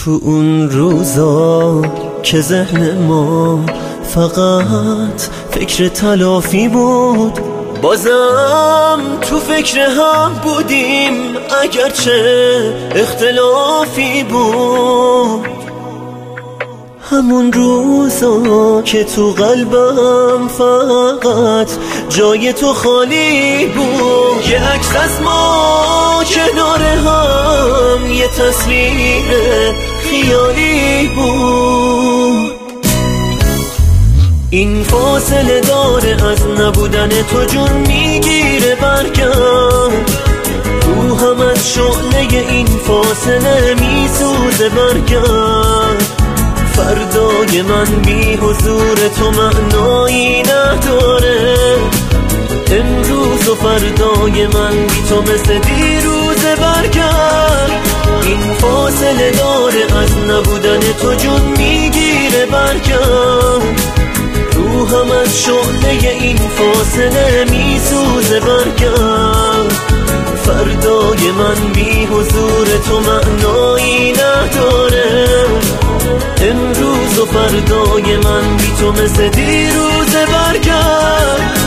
تو اون روزا که ذهن ما فقط فکر تلافی بود، بازم تو فکر هم بودیم اگرچه اختلافی بود. همون روزا که تو قلبم فقط جای تو خالی بود، یه عکس از ما کنار هم، یه تصویر خیالی بود. این فاصله داره از نبودن تو جون میگیره برگرد، روحم از شعله این فاصله میسوزه برگرد. فردای من بی حضور تو معنایی نداره، امروز و فردای من بی تو مثل دیروز برگرد. این فاصله داره از نبودن تو جون میگیره برگرد، روحم از شعله این فاصله میسوزه برگرد. فردای من بی حضور تو معنایی نداره، امروز و فردای من بی تو مثل دیروز برگرد.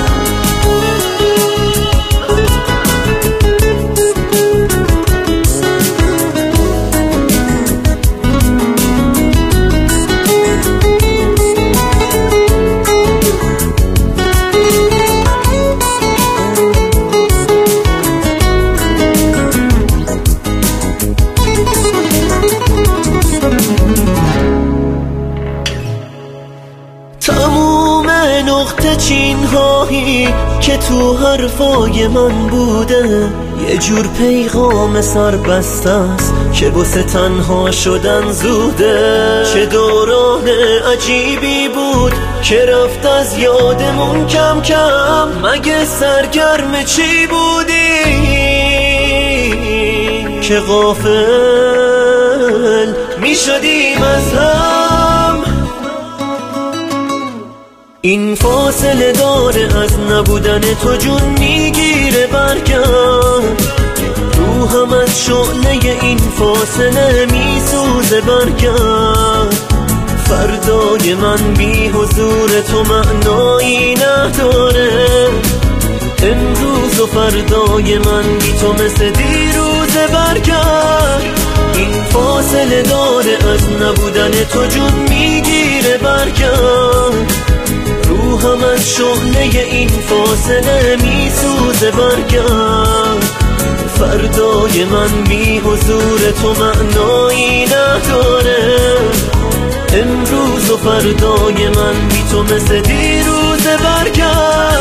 تموم نقطه چین هایی که تو حرفای من بوده، یه جور پیغام سر بسته است که واسه تنها شدن زوده. چه دوران عجیبی بود که رفت از یادمون کم کم، مگه سرگرم چی بودی که غافل می شدیم از هم. این فاصله داره از نبودن تو جون میگیره برگرد، روحم از شعله این فاصله میسوزه برگرد. فردای من بی حضور تو معنایی نداره، امروز و فردای من بی تو مثل دیروز برگرد. این فاصله داره از نبودن تو جون میگیره برگرد، روحم از شعله این فاصله میسوزه برگرد. فردای من بی حضور تو معنایی نداره، امروز و فردای من بی تو مثل دیروز برگرد.